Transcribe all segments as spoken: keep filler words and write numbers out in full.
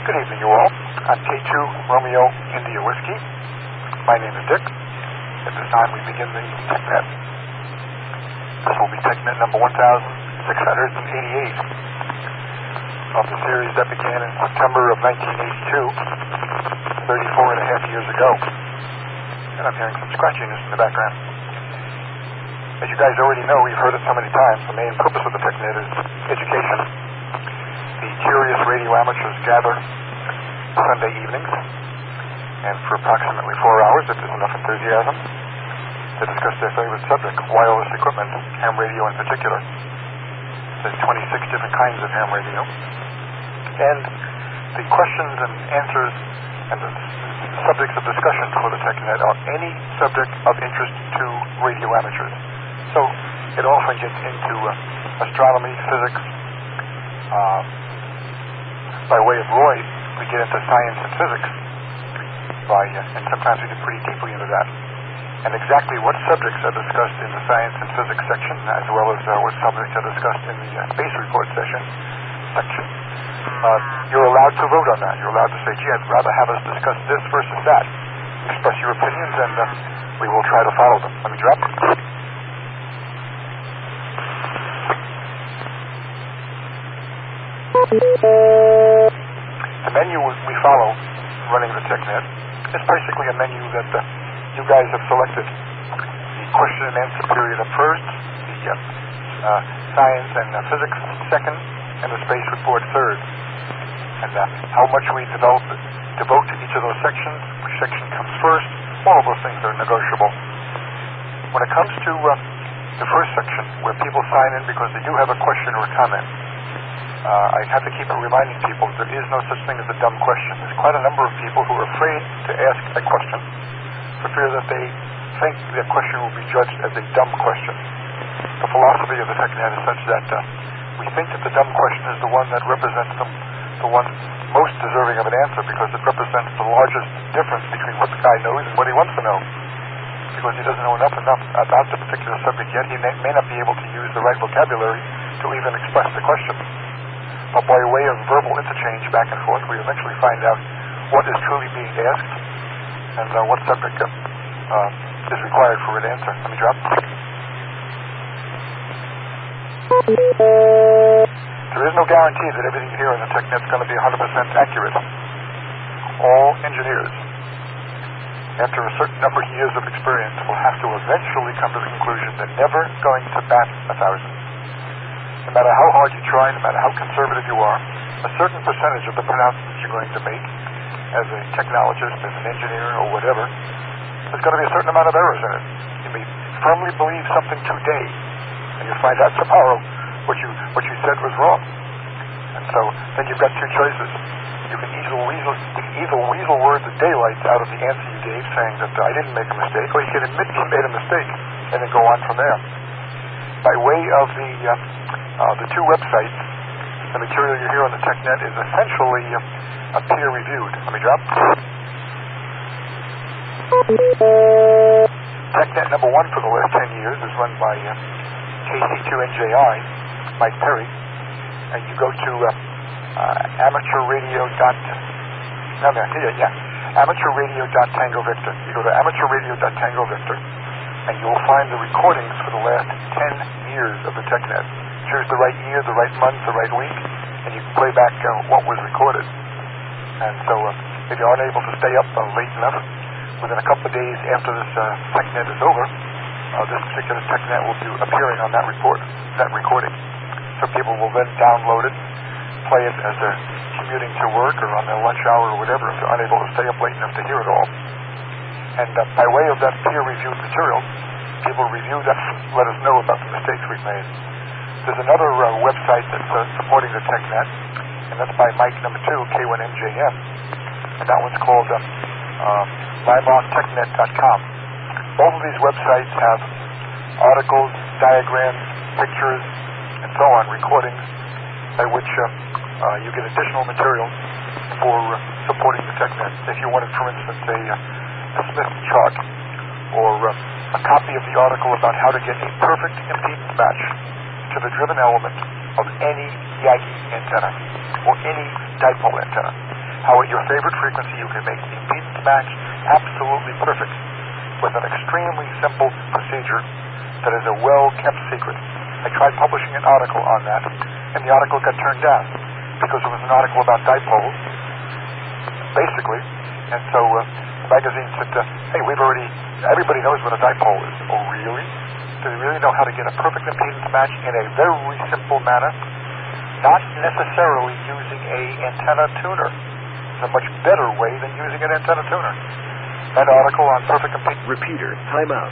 Good evening, you all. I'm K two Romeo India Whiskey. My name is Dick. At this time, we begin the TechNet. This will be TechNet number one thousand six hundred eighty-eight of the series that began in September of nineteen eighty-two, thirty-four and a half years ago. And I'm hearing some scratchiness in the background. As you guys already know, you've heard it so many times, the main purpose of the TechNet is education. The curious radio amateurs gather Sunday evenings, and for approximately four hours, if there's enough enthusiasm, to discuss their favorite subject, wireless equipment, ham radio in particular. There's twenty-six different kinds of ham radio. And the questions and answers and the subjects of discussion for the TechNet are any subject of interest to radio amateurs. So it often gets into uh, astronomy, physics. Uh, by way of Roy, we get into science and physics. By uh, and sometimes we get pretty deeply into that. And exactly what subjects are discussed in the science and physics section, as well as uh, what subjects are discussed in the uh, space report session section, uh, you're allowed to vote on that. You're allowed to say, gee, I'd rather have us discuss this versus that. Express your opinions, and uh, we will try to follow them. Let me drop. The menu we follow running the TechNet is basically a menu that uh, you guys have selected. The question and answer period up first, the uh, uh, science and uh, physics second, and the space report third. And uh, how much we develop, devote to each of those sections, which section comes first, all of those things are negotiable. When it comes to uh, the first section, where people sign in because they do have a question or a comment, Uh, I have to keep reminding people there is no such thing as a dumb question. There's quite a number of people who are afraid to ask a question for fear that they think their question will be judged as a dumb question. The philosophy of the TechNet is such that uh, we think that the dumb question is the one that represents the, the one most deserving of an answer because it represents the largest difference between what the guy knows and what he wants to know. Because he doesn't know enough enough about the particular subject yet, he may, may not be able to use the right vocabulary to even express the question. But by way of verbal interchange back and forth, we eventually find out what is truly being asked and uh, what subject uh, uh, is required for an answer. Let me drop. There is no guarantee that everything here in the TechNet is going to be one hundred percent accurate. All engineers, after a certain number of years of experience, will have to eventually come to the conclusion they're never going to bat a thousand. No matter how hard you try, no matter how conservative you are, a certain percentage of the pronouncements you're going to make as a technologist, as an engineer, or whatever, there's going to be a certain amount of errors in it. You may firmly believe something today, and you'll find out tomorrow what you what you said was wrong. And so then you've got two choices. You can either weasel, you can either weasel word the daylights out of the answer you gave, saying that uh, I didn't make a mistake, or you can admit you made a mistake, and then go on from there. By way of the uh, uh, the two websites, the material you hear on the TechNet is essentially uh, peer-reviewed. Let me drop. TechNet number one for the last ten years is run by uh, K C two N J I, Mike Perry, and you go to uh, uh, amateur radio dot no, no, yeah, yeah, amateur radio dot tango victor. You go to amateur radio dot tango victor, and you'll find the recordings for the last ten years of the TechNet. Choose the right year, the right month, the right week, and you can play back uh, what was recorded. And so uh, if you aren't able to stay up uh, late enough, within a couple of days after this uh, TechNet is over, uh, this particular TechNet will be appearing on that report, that recording. So people will then download it, play it as they're commuting to work or on their lunch hour or whatever if they're unable to stay up late enough to hear it all. And uh, by way of that peer-reviewed material, people review that and let us know about the mistakes we've made. There's another uh, website that's uh, supporting the TechNet, and that's by Mike number two, K one M J M, and that one's called uh, uh, Limon Technet dot com. Both of these websites have articles, diagrams, pictures, and so on, recordings, by which uh, uh, you get additional material for uh, supporting the TechNet. If you wanted, for instance, a, a Smith chart, or uh, a copy of the article about how to get a perfect impedance match to the driven element of any Yagi antenna or any dipole antenna. how at your favorite frequency you can make the impedance match absolutely perfect with an extremely simple procedure that is a well-kept secret. I tried publishing an article on that, and the article got turned down because it was an article about dipoles, basically. And so uh, the magazine said, uh, hey, we've already, everybody knows what a dipole is. Oh, really? Do they really know how to get a perfect impedance match in a very simple manner? Not necessarily using a antenna tuner. It's a much better way than using an antenna tuner. That article on perfect impedance... Repeater, timeout.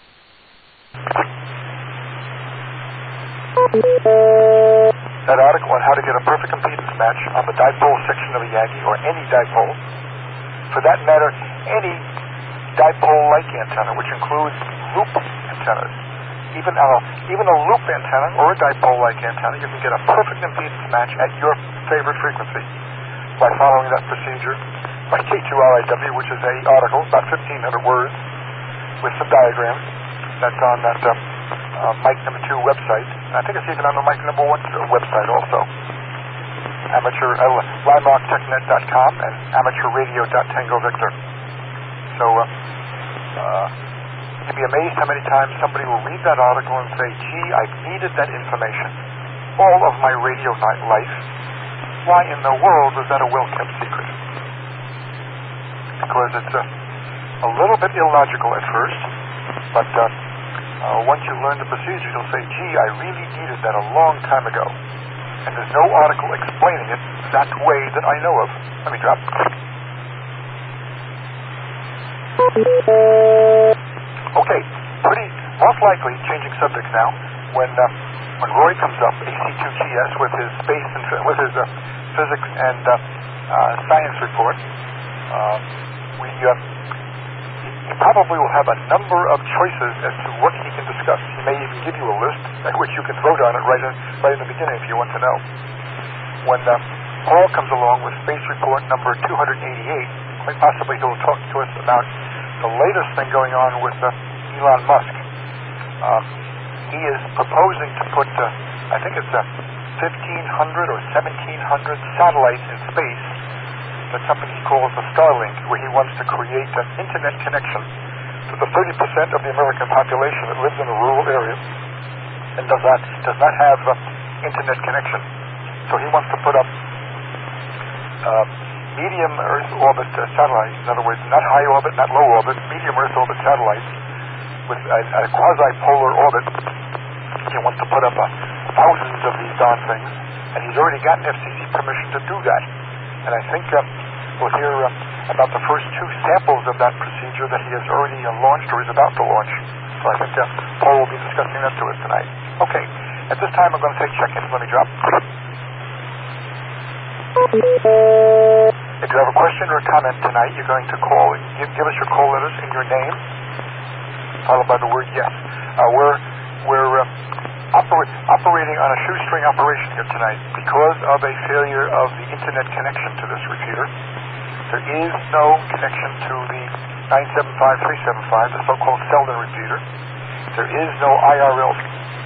That article on how to get a perfect impedance match on the dipole section of a Yagi, or any dipole, for that matter, any dipole-like antenna, which includes loop antennas. Even a, even a loop antenna or a dipole-like antenna, you can get a perfect impedance match at your favorite frequency by following that procedure by K two R I W, which is a article, about fifteen hundred words, with some diagrams. That's on that uh, uh, Mike number two website. I think it's even on the Mike number one website also. Amateur, uh, Landmark Tech Net dot com and amateur radio dot tango victor. So, uh, uh, you'd be amazed how many times somebody will read that article and say, gee, I've needed that information all of my radio life. Why in the world is that a well-kept secret? Because it's uh, a little bit illogical at first, but uh, uh, once you learn the procedure, you'll say, gee, I really needed that a long time ago. And there's no article explaining it that way that I know of. Let me drop. Okay, pretty, most likely, changing subjects now, when uh, when Roy comes up, A C two T S, with his space and with his uh, physics and uh, uh, science report, uh, we uh, he probably will have a number of choices as to what he can discuss. He may even give you a list at which you can vote on it right in, right in the beginning if you want to know. When uh, Paul comes along with space report number two hundred eighty-eight, quite possibly he'll talk to us about the latest thing going on with uh, Elon Musk. Uh, he is proposing to put, uh, I think it's uh, fifteen hundred or seventeen hundred satellites in space. That's something he calls the Starlink, where he wants to create an internet connection to the thirty percent of the American population that lives in a rural area and does not, does not have uh, internet connection. So he wants to put up uh, medium Earth orbit uh, satellites, in other words, not high orbit, not low orbit, medium Earth orbit satellites with a, a quasi-polar orbit. He wants to put up uh, thousands of these darn things, and he's already gotten F C C permission to do that. And I think uh, we'll hear uh, about the first two samples of that procedure that he has already uh, launched or is about to launch. So I think uh, Paul will be discussing that to us tonight. Okay, at this time I'm going to take check-ins. Let me drop. If you have a question or a comment tonight, you're going to call, give, give us your call letters and your name, followed by the word yes. Uh, we're we're uh, oper- operating on a shoestring operation here tonight because of a failure of the internet connection to this repeater. There is no connection to the nine seven five three seven five, the so-called Selden repeater. There is no I R L.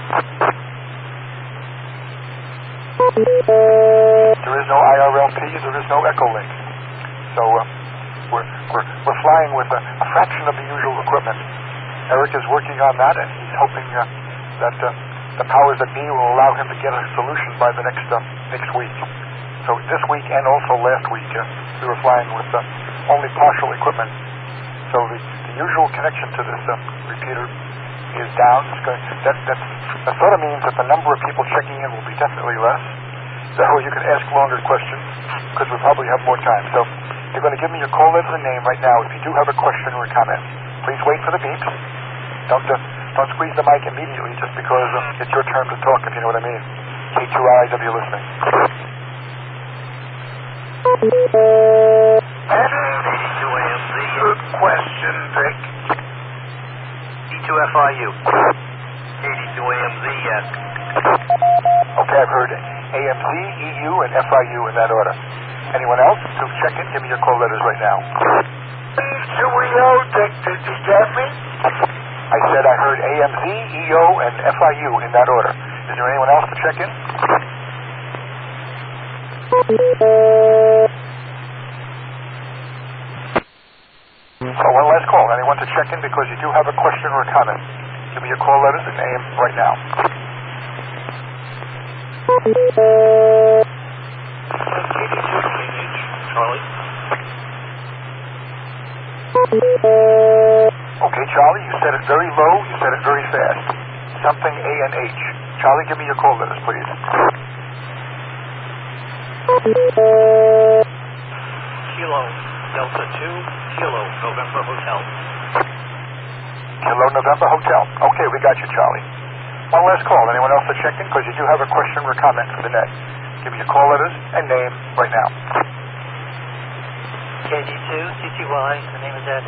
There is no I R L P. There is no Echolink. So uh, we're, we're we're flying with a, a fraction of the usual equipment. Eric is working on that, and he's hoping uh, that uh, the powers that be will allow him to get a solution by the next uh, next week. So this week and also last week, uh, we were flying with uh, only partial equipment. So the, the usual connection to this uh, repeater is down. It's going, that, that, that sort of means that the number of people checking in will be definitely less. So you can ask longer questions because we probably have more time. So you're going to give me your call letter and name right now if you do have a question or a comment. Please wait for the beeps. Don't uh, don't squeeze the mic immediately just because uh, it's your turn to talk, if you know what I mean. K two R I W listening. eighty-two A M Z. Good question, Dick. E two F I U. eighty-two A M Z, yes. Okay, I've heard A M Z, E U, and F I U in that order. Anyone else? To check in, give me your call letters right now. eighty-two E O, Dick, did you get me? I said I heard A M Z, E O, and F I U in that order. Is there anyone else to check in? to check in because you do have a question or a comment. Give me your call letters and name right now. Charlie. Okay, Charlie, you said it very low, you said it very fast. Something A and H. Charlie, give me your call letters, please. Kilo, Delta two, Kilo, November Hotel. Kilo, November Hotel. Okay, we got you, Charlie. One last call. Anyone else that checked in? Because you do have a question or comment for the net. Give me your call letters and name right now. K D two, C T Y, the name is Ed.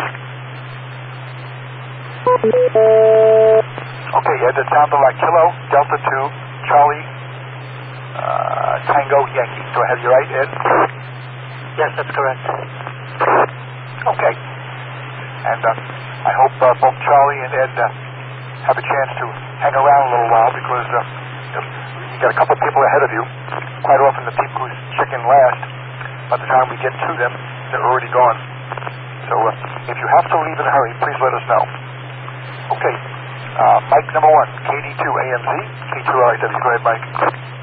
Okay, Ed, that sounded like Kilo, Delta two, Charlie, uh, Tango, Yankee. Do I have you right, Ed? Yes, that's correct. Okay. And uh, I hope uh, both Charlie and Ed uh, have a chance to hang around a little while because uh, you got a couple of people ahead of you. Quite often the people who check in last, by the time we get to them, they're already gone. So uh, if you have to leave in a hurry, please let us know. Okay. Uh, Mike number one, K D two A M Z, K two R I W. Go ahead, Mike.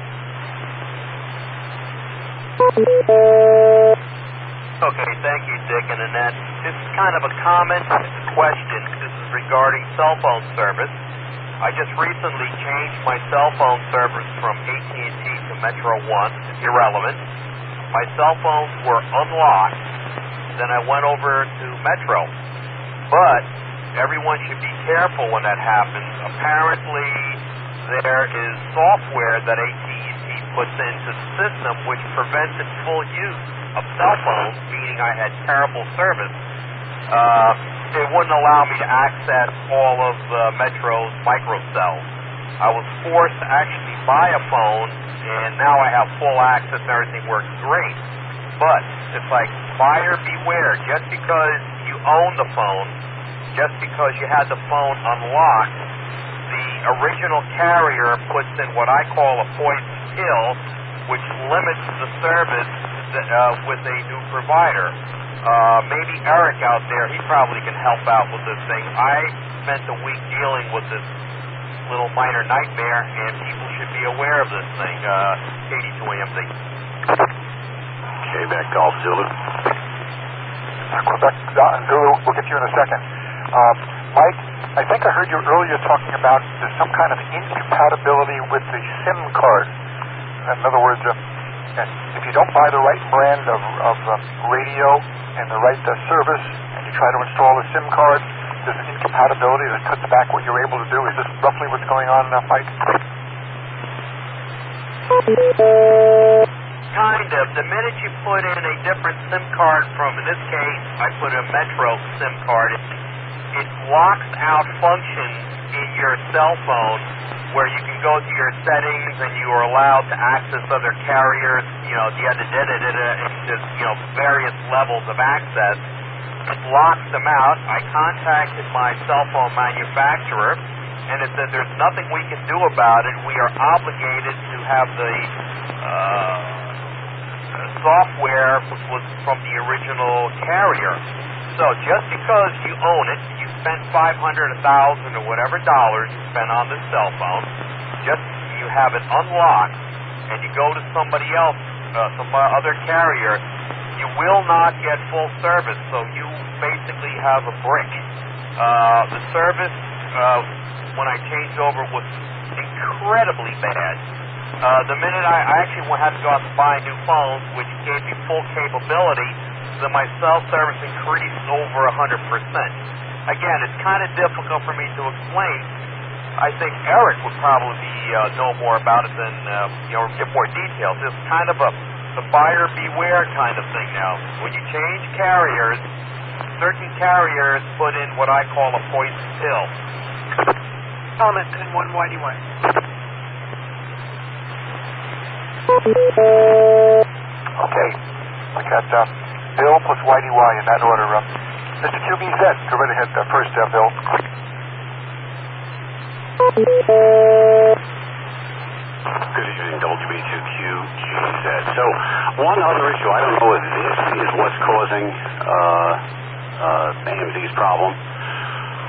Okay, thank you, Dick and Annette. This is kind of a comment question. This is regarding cell phone service. I just recently changed my cell phone service from A T and T to Metro One. It's irrelevant. My cell phones were unlocked. Then I went over to Metro. But everyone should be careful when that happens. Apparently, there is software that A T and T puts into the system which prevented full use of cell phones, meaning I had terrible service. Uh, it wouldn't allow me to access all of uh, Metro's microcells. I was forced to actually buy a phone, and now I have full access and everything works great. But it's like buyer beware. Just because you own the phone, just because you had the phone unlocked, the original carrier puts in what I call a poison pill, which limits the service that, uh, with a new provider. Uh, maybe Eric out there, he probably can help out with this thing. I spent a week dealing with this little minor nightmare, and people should be aware of this thing. Uh, K D two A M Z. Quebec Golf Zulu. Quebec Zulu, we'll get you in a second. Uh, Mike, I think I heard you earlier talking about there's some kind of incompatibility with the SIM card. In other words, uh, if you don't buy the right brand of, of uh, radio and the right uh, service, and you try to install a SIM card, there's an incompatibility that cuts back what you're able to do. Is this roughly what's going on, uh, Mike? Kind of. The minute you put in a different SIM card from, in this case, I put a Metro SIM card, it, it blocks out functions in your cell phone where you can go to your settings and you are allowed to access other carriers, you know, da da da da da, and just, you know, various levels of access. It blocks them out. I contacted my cell phone manufacturer, and it said there's nothing we can do about it. We are obligated to have the uh, software which was from the original carrier. So just because you own it, you spent five hundred, a thousand, or whatever dollars you spent on this cell phone, just you have it unlocked, and you go to somebody else, uh, some other carrier, you will not get full service. So you basically have a brick. Uh, the service uh, when I changed over was incredibly bad. Uh, the minute I, I actually had to go out and buy new phones, which gave me full capability, then my cell service increased over one hundred percent. Again, it's kind of difficult for me to explain. I think Eric would probably be, uh, know more about it than, uh, you know, get more details. It's kind of a the buyer beware kind of thing now. When you change carriers, certain carriers put in what I call a poison pill. Element ten one Y D Y. Okay. We got uh, Bill plus Y D Y in that order. Uh, Mister Q B Z, go right ahead uh, first, uh, Bill. Good evening, W B two Q G Z. So, one other issue, I don't know if this is what's causing uh, uh, A M Z's problem.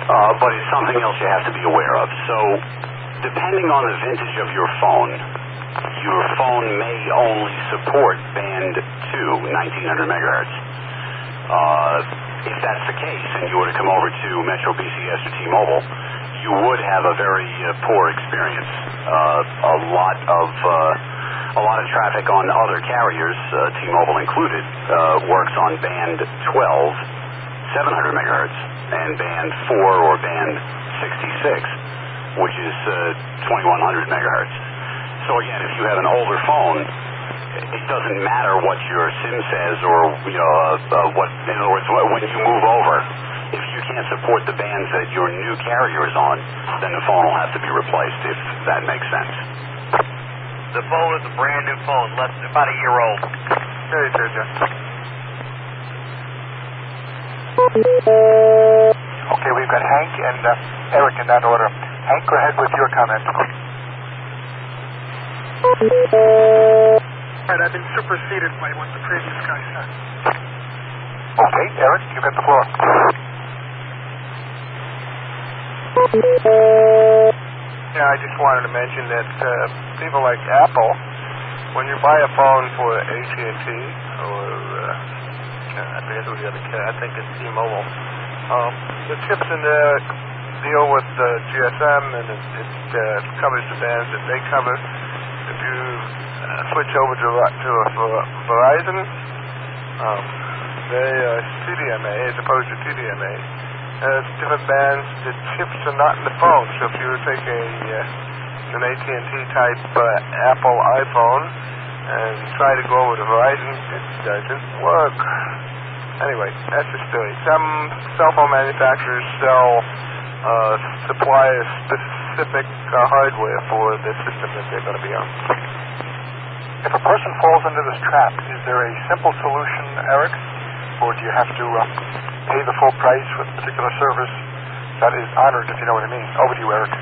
uh, but it's something else you have to be aware of. So, depending on the vintage of your phone, your phone may only support band two, nineteen hundred megahertz. Uh, if that's the case, and you were to come over to Metro B C S or T-Mobile, you would have a very uh, poor experience. Uh, a lot of uh, a lot of traffic on other carriers, uh, T-Mobile included, uh, works on band twelve, seven hundred megahertz, and band four or band sixty-six, which is uh, twenty-one hundred megahertz. So again, if you have an older phone, it doesn't matter what your SIM says or, you know, uh, uh, what, in other words, when you move over, if you can't support the bands that your new carrier is on, then the phone will have to be replaced, if that makes sense. The phone is a brand new phone, less about a year old. Very true, Jeff. Okay, we've got Hank and uh, Eric in that order. Hank, go ahead with your comment. Right, I've been superseded by what the previous guy said. Okay, Eric, you got the floor. Yeah, I just wanted to mention that uh, people like Apple, when you buy a phone for A T and T or uh, I forget who the other kid, I think it's T-Mobile, um, the chips in there deal with uh, G S M and it, it uh, covers the bands that they cover. If you uh, switch over to, to uh, Verizon, um, they are C D M A as opposed to T D M A. Uh, it's different bands. The chips are not in the phone. So if you take a uh, an A T and T type uh, Apple iPhone and try to go over to Verizon, it doesn't work. Anyway, that's the story. Some cell phone manufacturers sell uh, supplier-specific uh, hardware for the system that they're going to be on. If a person falls into this trap, is there a simple solution, Eric? Or do you have to uh, pay the full price for the particular service that is honored, if you know what I mean? Over to you, Eric.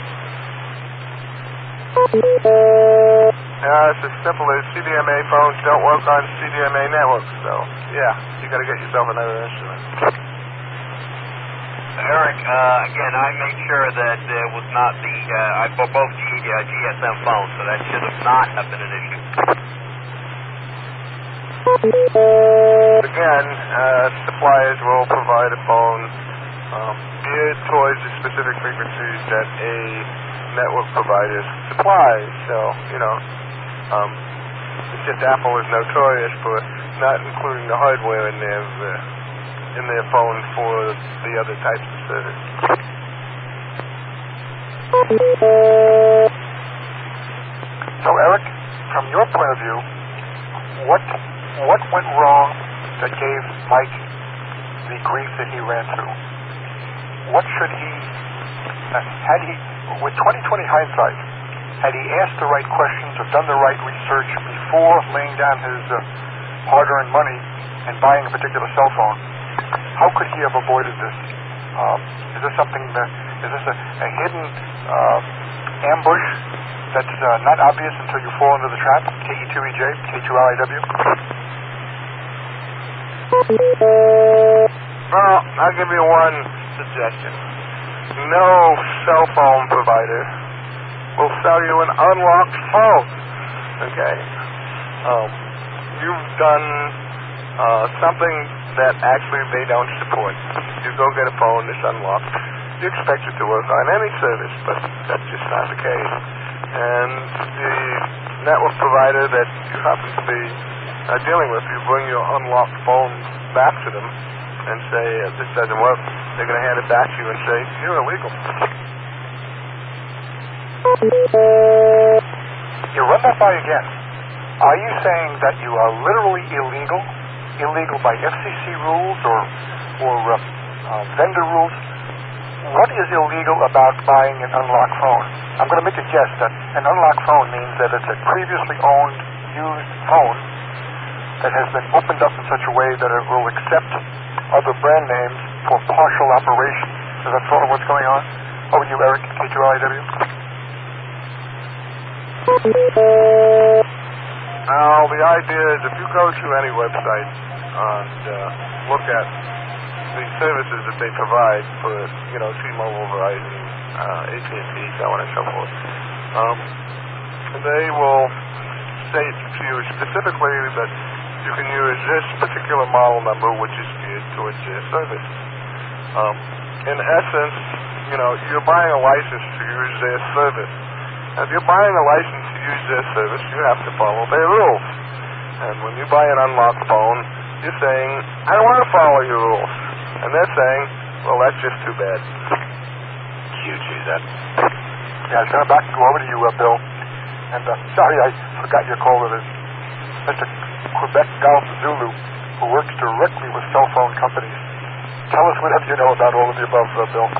Yeah, it's as simple as C D M A phones don't work on C D M A networks, so yeah, you got to get yourself another instrument. Eric, uh, again, I made sure that it was not the, uh, I bought both G, uh, G S M phones, so that should have not have been an issue. Again, uh, suppliers will provide a phone um, geared towards the specific frequencies that a network provider supplies. So, you know, um, it's just Apple is notorious for not including the hardware in their uh, in their phone for the other types of service. So, Eric, from your point of view, what what went wrong that gave Mike the grief that he ran through? What should he, uh, had he, with twenty twenty hindsight, had he asked the right questions or done the right research before laying down his uh, hard-earned money and buying a particular cell phone, how could he have avoided this? Um, is this something that, is this a, a hidden uh, ambush that's uh, not obvious until you fall into the trap? K E two E J, K two L I W? Well, I'll give you one suggestion. No cell phone provider will sell you an unlocked phone. Okay? Um, you've done uh, something that actually they don't support. You go get a phone that's unlocked. You expect it to work on any service, but that's just not the case. And the network provider that you happen to be uh, dealing with, you bring your unlocked phone back to them and say, uh, this doesn't work. They're going to hand it back to you and say, you're illegal. You run that by again. Are you saying that you are literally illegal? Illegal by F C C rules or, or uh, uh, vendor rules? What is illegal about buying an unlocked phone? I'm going to make a guess that an unlocked phone means that it's a previously owned, used phone that has been opened up in such a way that it will accept other brand names for partial operation. Is that sort of what's going on? Over to you, Eric, K two L I W. Now, the idea is if you go to any website and uh, look at the services that they provide for, you know, T-Mobile, Verizon, uh, A T and T, so on and so forth. Um, they will state to you specifically that you can use this particular model number, which is geared towards their service. Um, in essence, you know, you're buying a license to use their service. Now, if you're buying a license to use their service, you have to follow their rules. And when you buy an unlocked phone, you're saying, I don't want to follow your rules. And they're saying, well, that's just too bad. Huge, is that? Yeah, I was going to back go over to you, uh, Bill. And uh, sorry, I forgot your caller is Mister Quebec Golf Zulu, who works directly with cell phone companies. Tell us whatever you know about all of the above, uh, Bill.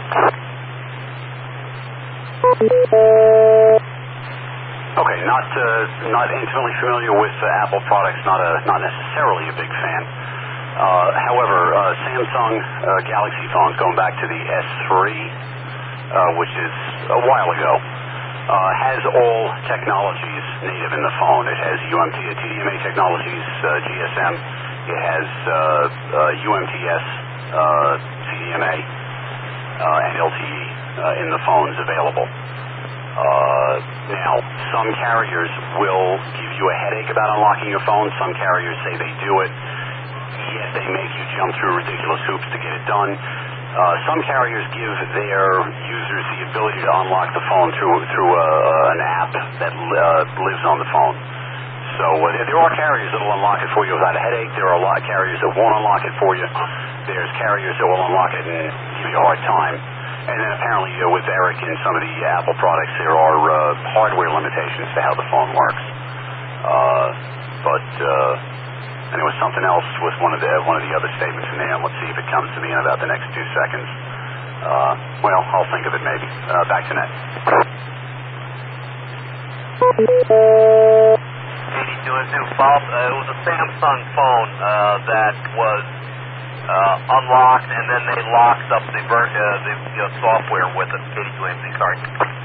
Okay, not uh, not intimately familiar with uh, Apple products, not a not necessarily a big fan. Uh, however, uh, Samsung uh, Galaxy phones, going back to the S three, uh, which is a while ago, uh, has all technologies native in the phone. It has U M T, T D M A technologies, uh, G S M. It has uh, uh, U M T S, uh, C D M A, uh, and L T E uh, in the phones available. Uh, now, some carriers will give you a headache about unlocking your phone. Some carriers say they do it, yet they make you jump through ridiculous hoops to get it done. Uh, some carriers give their users the ability to unlock the phone through through a, an app that uh, lives on the phone. So uh, there are carriers that will unlock it for you without a headache. There are a lot of carriers that won't unlock it for you. There's carriers that will unlock it and give you a hard time. And then apparently uh, with Eric and some of the Apple products, there are uh, hardware limitations to how the phone works. Uh, but uh, and there was something else with one of the one of the other statements in there. Let's see if it comes to me in about the next two seconds. Uh, well, I'll think of it maybe. Uh, back to net. eighty-two is new, Bob. Uh, it was a Samsung phone uh, that was uh, unlocked, and then they locked up the, ver- uh, the you know, software with it. eighty-two M Z card.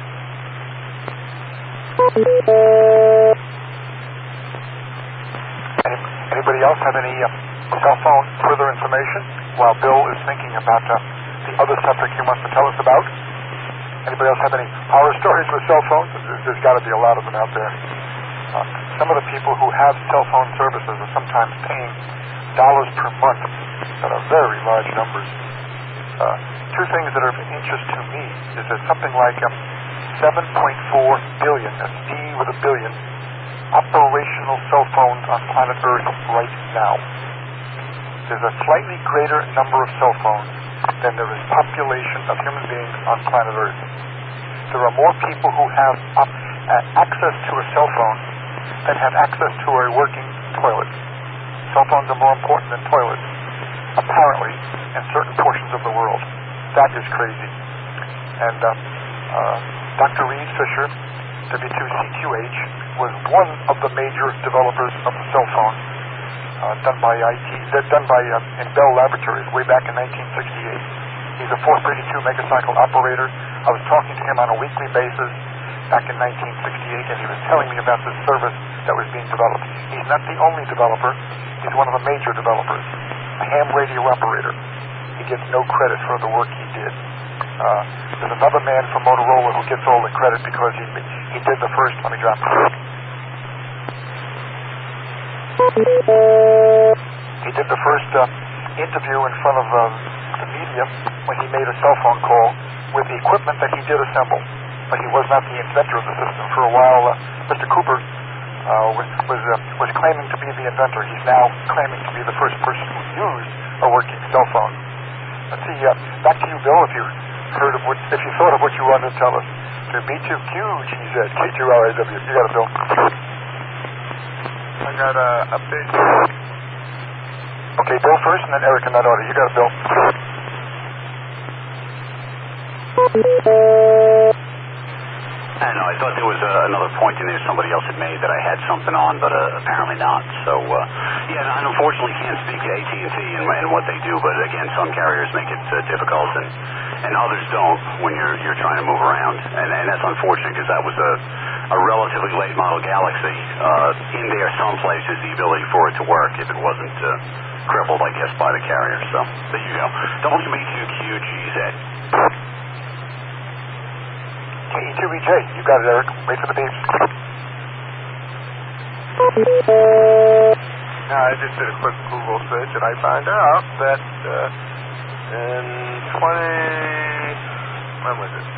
Anybody else have any uh, cell phone further information while Bill is thinking about uh, the other subject he wants to tell us about? Anybody else have any horror stories with cell phones? There's, there's got to be a lot of them out there. Uh, some of the people who have cell phone services are sometimes paying dollars per month that are very large numbers. Uh, two things that are of interest to me is that something like um, seven point four billion, that's D with a billion, operational cell phones on planet Earth right now. There's a slightly greater number of cell phones than there is population of human beings on planet Earth. There are more people who have up, uh, access to a cell phone than have access to a working toilet. Cell phones are more important than toilets, apparently, in certain portions of the world. That is crazy. And uh, uh, Doctor Reed Fisher, W two C Q H, was one of the major developers of the cell phone, uh, done by I T, done by uh, in Bell Laboratories way back in nineteen sixty-eight. He's a four thirty-two megacycle operator. I was talking to him on a weekly basis back in nineteen sixty-eight, and he was telling me about this service that was being developed. He's not the only developer. He's one of the major developers, a ham radio operator. He gets no credit for the work he did. Uh, there's another man from Motorola who gets all the credit because he he did the first. Let me drop. He did the first uh, interview in front of uh, the media when he made a cell phone call with the equipment that he did assemble. But he was not the inventor of the system. For a while, uh, Mister Cooper uh, was was, uh, was claiming to be the inventor. He's now claiming to be the first person who used a working cell phone. Let's see. Uh, back to you, Bill. If you heard of what, if you thought of what you wanted to tell us. To B two Q G Z, K two R A W. You got it, Bill. I got a, a big... Okay, Bill first, and then Eric in that order. You got it, Bill. I don't know, I thought there was uh, another point in there somebody else had made that I had something on, but uh, apparently not. So, uh, yeah, and unfortunately can't speak to A T and T and, and what they do, but again, some carriers make it uh, difficult, and, and others don't when you're you're trying to move around. And, and that's unfortunate, because that was a, a relatively late model Galaxy, uh, in there someplace is the ability for it to work if it wasn't uh, crippled, I guess, by the carrier. So there you go. W B two Q G Z. K E two E J, you got it, Eric. Wait for the beeps. Now, I just did a quick Google search, and I found out that uh, in twenty... when was it?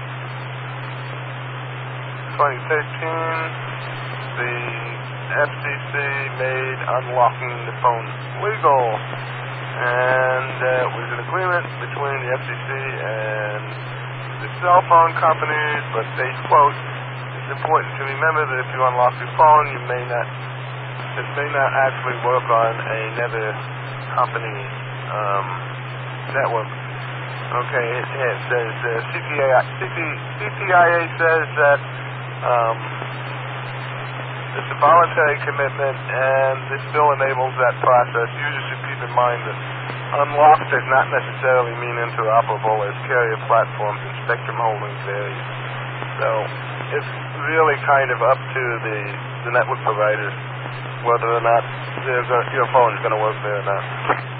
twenty thirteen, the F C C made unlocking the phone legal, and uh, it was an agreement between the F C C and the cell phone companies, but they quote, it's important to remember that if you unlock your phone, you may not, it may not actually work on another company's um, network. Okay, it, it says uh, C P I A says that um, it's a voluntary commitment, and this bill enables that process. Users should keep in mind that unlocked does not necessarily mean interoperable, as carrier platforms and spectrum holdings vary. So it's really kind of up to the, the network providers whether or not go, your phone is going to work there or not.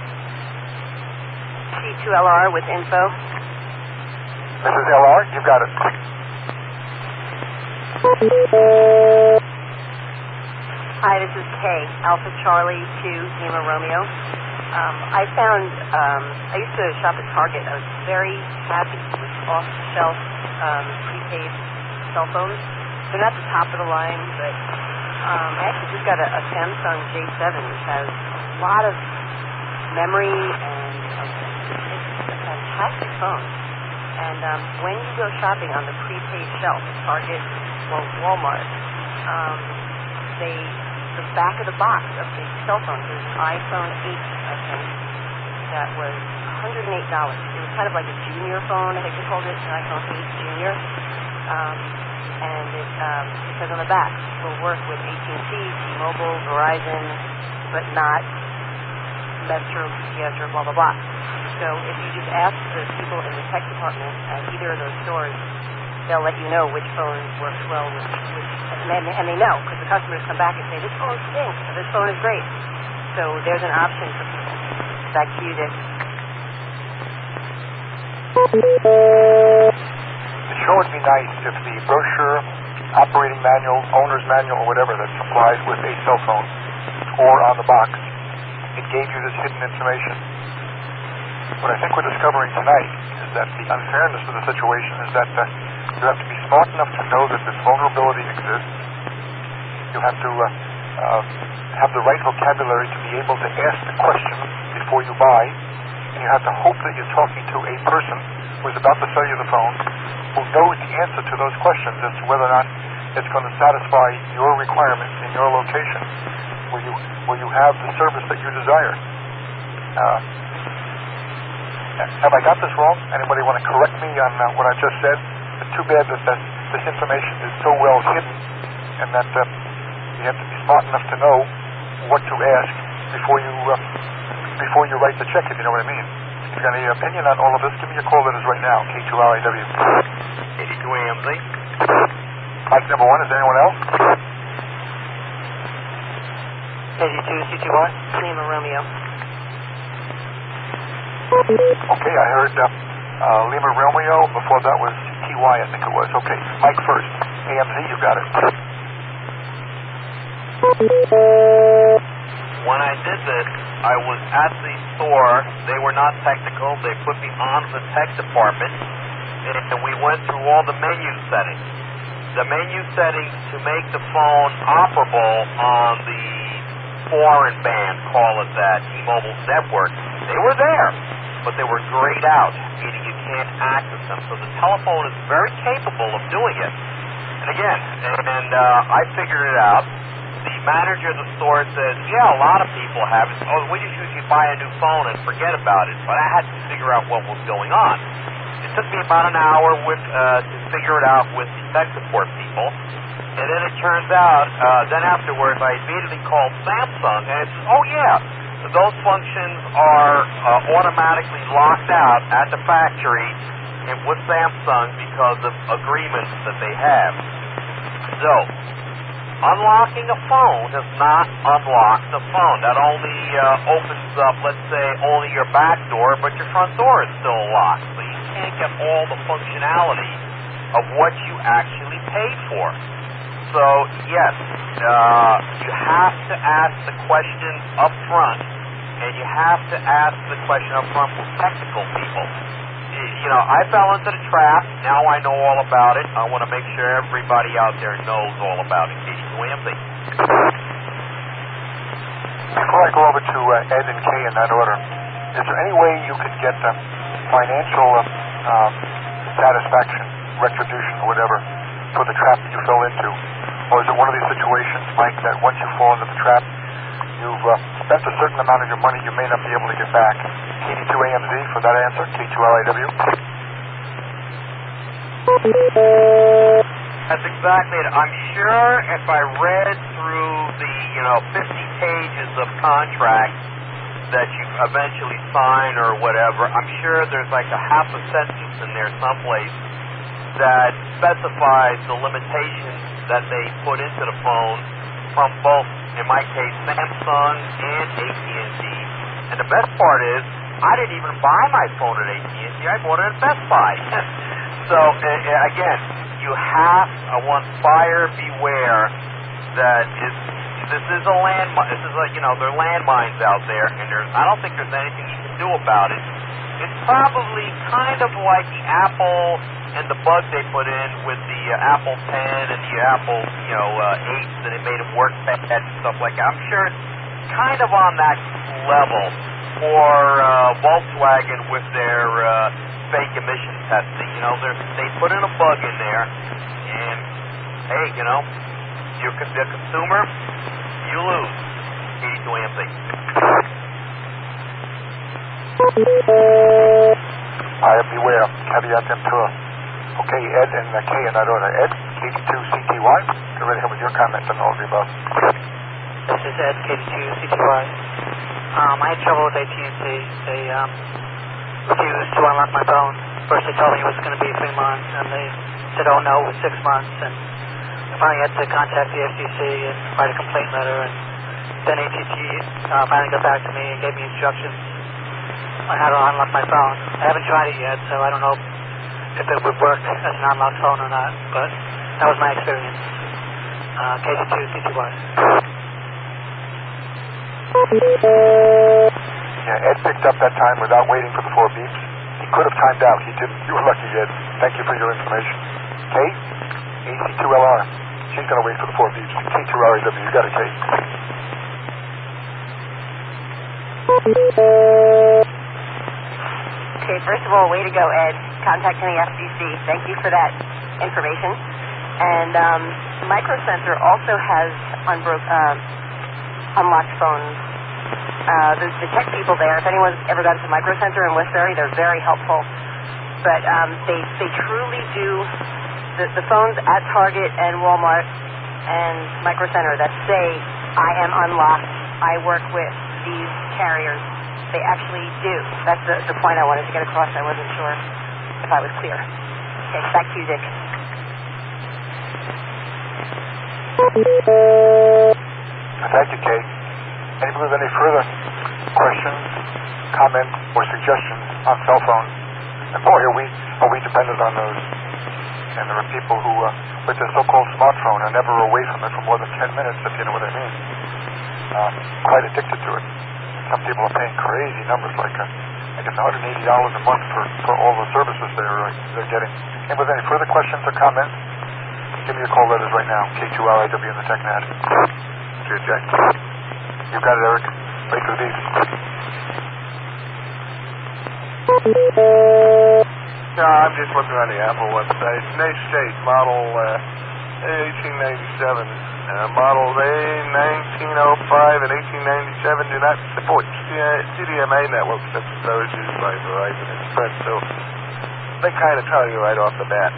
C two L R with info. This is L R, you've got it. Hi, this is Kay, Alpha Charlie two, Lima Romeo. Um, I found, um, I used to shop at Target. I was very happy with off-the-shelf um, prepaid cell phones. They're not the top of the line, but um, I actually just got a, a Samsung J seven, which has a lot of memory, and um, it's a fantastic phone. And um, when you go shopping on the prepaid shelf at Target or Walmart, um, they, the back of the box of the cell phone is an iPhone eight, I think, that was one hundred eight dollars. It was kind of like a junior phone, I think they called it, an iPhone eight Junior. Um, and it, um, it says on the back, will work with A T and T, T-Mobile, Verizon, but not Metro, B T S, or blah, blah, blah. So if you just ask the people in the tech department at either of those stores, they'll let you know which phone works well with which, and they, and they know, because the customers come back and say, this phone stinks, or this phone is great. So there's an option for people. Back to you, Dick. It sure would be nice if the brochure, operating manual, owner's manual, or whatever that supplies with a cell phone, or on the box, it gave you this hidden information. What I think we're discovering tonight is that the unfairness of the situation is that uh, you have to be smart enough to know that this vulnerability exists. You have to uh, uh, have the right vocabulary to be able to ask the question before you buy, and you have to hope that you're talking to a person who is about to sell you the phone, who knows the answer to those questions as to whether or not it's going to satisfy your requirements in your location, where you where you have the service that you desire. Uh, have I got this wrong? Anybody want to correct me on uh, what I just said? It's too bad that, that this information is so well hidden, and that uh, you have to be smart enough to know what to ask before you uh, before you write the check, if you know what I mean. If you've got any opinion on all of this, give me a call. That is right now, K two R A W. eighty-two A M Z. Mike number one, is there anyone else? eighty-two C two R, Lima Romeo. Okay, I heard uh, uh, Lima Romeo. Before that was T Y, I think it was. Okay, Mike first. A M Z, you got it. When I did this, I was at the store. They were not technical. They put me on the tech department, and we went through all the menu settings. The menu settings to make the phone operable on the foreign band, call it that, T-Mobile's network, they were there, but they were grayed out, meaning you can't access them. So the telephone is very capable of doing it. And again, and uh, I figured it out. The manager of the store says, yeah, a lot of people have it. Oh, we just usually buy a new phone and forget about it. But I had to figure out what was going on. It took me about an hour with, uh, to figure it out with the tech support people. And then it turns out, uh, then afterwards, I immediately called Samsung, and it says, oh, yeah, those functions are uh, automatically locked out at the factory and with Samsung because of agreements that they have. So, unlocking a phone does not unlock the phone. That only uh, opens up, let's say, only your back door, but your front door is still locked. So you can't get all the functionality of what you actually paid for. So, yes, uh, you have to ask the question up front, and you have to ask the question up front with technical people. You know, I fell into the trap. Now I know all about it. I want to make sure everybody out there knows all about it. K D two A M Z. Before I go over to uh, Ed and Kay in that order, is there any way you could get um, financial uh, um, satisfaction, retribution, or whatever, for the trap that you fell into? Or is it one of these situations, Mike, that once you fall into the trap, you've uh, spent a certain amount of your money you may not be able to get back? K D two A M Z for that answer. K two R I W. That's exactly it. I'm sure if I read through the, you know, fifty pages of contract that you eventually sign or whatever, I'm sure there's like a half a sentence in there someplace that specifies the limitations that they put into the phone from both, in my case, Samsung and A T and T. And the best part is, I didn't even buy my phone at A T and T. I bought it at Best Buy. So, uh, again, you have, uh, one buyer beware that is, this is a landmine. This is like, you know, there are landmines out there, and there's, I don't think there's anything you can do about it. It's probably kind of like the Apple and the bug they put in with the uh, Apple ten and the Apple, you know, uh, eight, that it made them work bad and stuff like that. I'm sure it's kind of on that level. Or uh, Volkswagen with their uh, fake emission testing. You know, they put in a bug in there, and hey, you know, you're the consumer, you lose. K D two A M Z. I beware. Caveat emptor. Okay, Ed and uh, Kay in that order. Ed, K D two C T Y. Go right ahead with your comments on all of the above. This is Ed, K D two C T Y. Um, I had trouble with A T and T. They um, refused to unlock my phone. First they told me it was going to be three months, and they said, oh no, it was six months. And I finally had to contact the F C C and write a complaint letter. And then A T and T uh, finally got back to me and gave me instructions on how to unlock my phone. I haven't tried it yet, so I don't know if it would work as an unlocked phone or not. But that was my experience. Uh, K D two C T Y. Yeah, Ed picked up that time without waiting for the four beeps. He could have timed out. He didn't. You were lucky, Ed. Thank you for your information. Kay, A C two L R. She's going to wait for the four beeps. K two R A W. You got it, Kay. Okay, first of all, way to go, Ed. Contacting the F C C. Thank you for that information. And um, Micro Center also has unbroke, uh, unlocked phones. Uh, the, the tech people there, if anyone's ever gone to Micro Center in Westbury, they're very helpful. But um, they they truly do, the, the phones at Target and Walmart and Micro Center that say, I am unlocked, I work with these carriers, they actually do. That's the, the point I wanted to get across. I wasn't sure if I was clear. Okay, back to you, Dick. Thank you, Kay. Anybody with any further questions, comments, or suggestions on cell phones? And boy, are we, are we dependent on those. And there are people who, uh, with their so-called smartphone, are never away from it for more than ten minutes, if you know what I mean. Uh, quite addicted to it. Some people are paying crazy numbers, like uh, I guess one hundred eighty dollars a month for, for all the services they're, uh, they're getting. And with any further questions or comments, give me a call letters right now. K two R I W in the TechNet. Cheers, Jack. You got it, Eric. Wait for these. No, I'm just looking on the Apple website. Nice state, model uh, eighteen ninety-seven. Uh, models A nineteen oh five and eighteen ninety-seven do not support C D M A networks such as those used by Verizon and Sprint, so they kind of tell you right off the bat.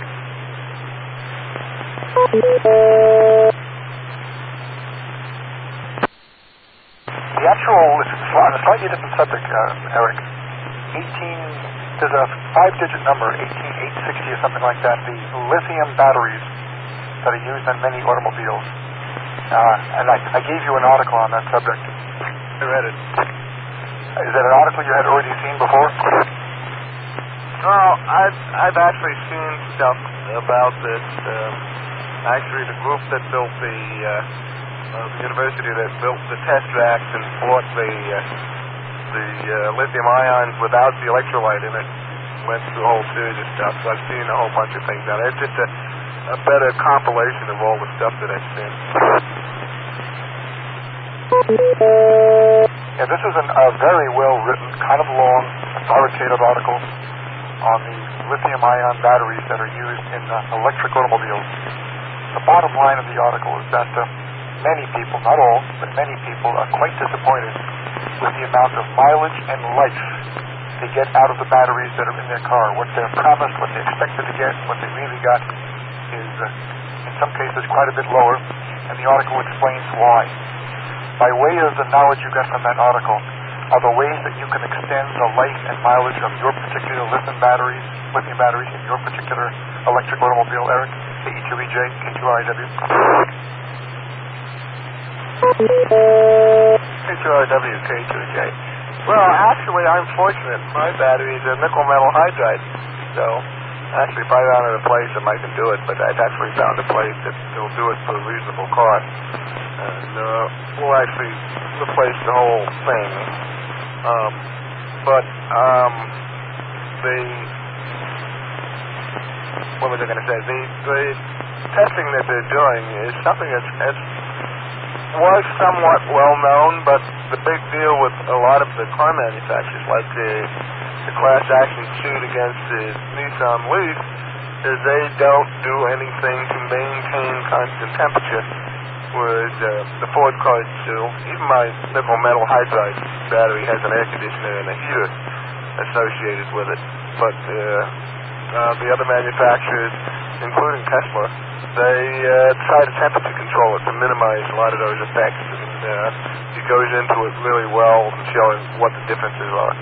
The actual, on a slightly different subject, uh, Eric, eighteen, there's a five-digit number, eighteen eight sixty or something like that. The lithium batteries that are used on many automobiles. Uh, and I, I gave you an article on that subject. I read it. Is that an article you had already seen before? No, I've, I've actually seen stuff about this. Um, actually, the group that built the, uh, uh, the university that built the test racks and bought the, uh, the uh, lithium ions without the electrolyte in it went through a whole series of stuff. So I've seen a whole bunch of things on it. It's just a, a better compilation of all the stuff that I've seen. Yeah, this is an, a very well-written, kind of long, authoritative article on the lithium-ion batteries that are used in uh, electric automobiles. The bottom line of the article is that uh, many people, not all, but many people are quite disappointed with the amount of mileage and life they get out of the batteries that are in their car. What they're promised, what they expected to get, what they really got is, uh, in some cases, quite a bit lower, and the article explains why. By way of the knowledge you got from that article, are the ways that you can extend the life and mileage of your particular lithium batteries, lithium batteries in your particular electric automobile, Eric? K E two E J, K two R I W. K two R W, K two E J. Well, actually, I'm fortunate. My batteries are nickel metal hydride, so actually, if I found a place, I can do it, but I've actually found a place that will do it for a reasonable cost. And uh, we'll actually replace the whole thing. Um, but um, the what was I going to say? The the testing that they're doing is something that's, that's was somewhat well known, but the big deal with a lot of the car manufacturers, like the, the class action suit against the Nissan Leaf, is they don't do anything to maintain constant temperature. Whereas uh, the Ford cars do. Even my nickel metal hydride battery has an air conditioner and a heater associated with it. But uh, uh, the other manufacturers, including Tesla, they uh, try to temperature control it to minimize a lot of those effects. And uh, it goes into it really well and showing what the differences are.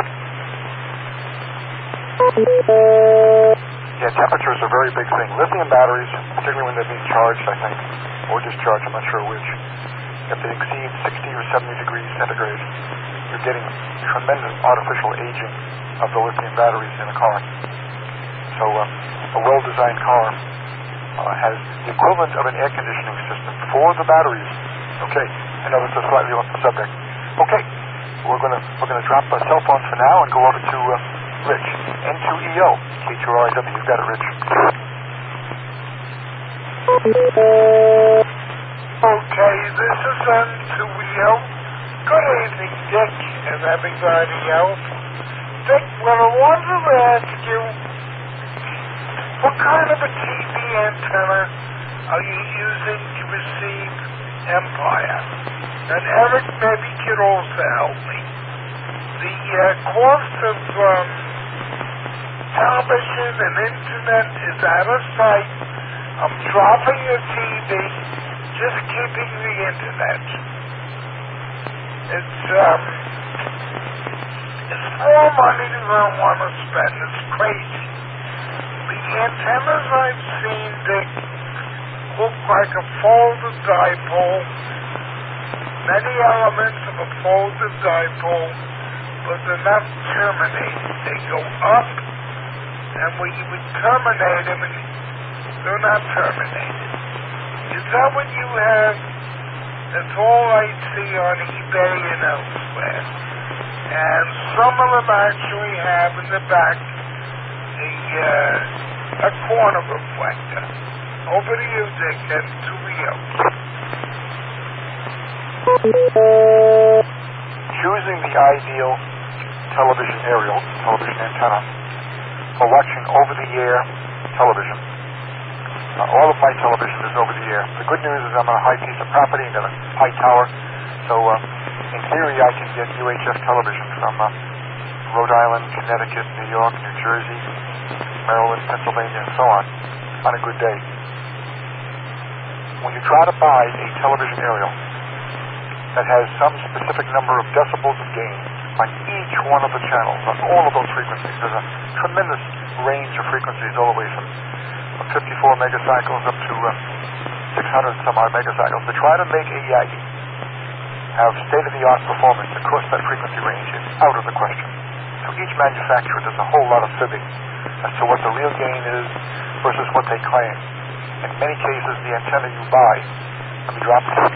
Yeah, temperature is a very big thing. Lithium batteries, particularly when they're being charged, I think, or discharged, I'm not sure which, if they exceed sixty or seventy degrees centigrade, you're getting tremendous artificial aging of the lithium batteries in a car. So uh, a well-designed car uh, has the equivalent of an air conditioning system for the batteries. Okay, I know this is slightly off the subject. Okay, we're going to we're going to drop our cell phones for now and go over to uh, Rich, N two E O, K two R I W. You've got it, Rich. Okay, this is N two E O. Good evening, Dick, and everybody else. Dick, what I wanted to ask you, what kind of a T V antenna are you using to receive Empire? And Eric maybe could also help me. The uh, cost of um, television and internet is out of sight. I'm dropping the T V, just keeping the internet. It's, um, it's more money than I want to spend. It's crazy. The antennas I've seen, Dick, look like a folded dipole. Many elements of a folded dipole, but they're not terminated. They go up, and when you would terminate them, they're not terminated. Is that what you have? That's all I see on eBay and elsewhere. And some of them actually have in the back a, uh, a corner reflector. Over to you, Dick, and to Rio. Choosing the ideal television aerial, television antenna, for watching over-the-air television. Uh, all of my television is over-the-air. The good news is I'm on a high piece of property and got a high tower, so uh, in theory I can get U H F television from uh, Rhode Island, Connecticut, New York, New Jersey, Maryland, Pennsylvania, and so on, on a good day. When you try to buy a television aerial that has some specific number of decibels of gain on each one of the channels, on all of those frequencies, there's a tremendous range of frequencies all the way from from fifty-four megacycles up to uh, six hundred some odd megacycles, to try to make a Yagi have state-of-the-art performance across that frequency range is out of the question. So each manufacturer does a whole lot of fibbing as to what the real gain is versus what they claim. In many cases, the antenna you buy, let me drop it.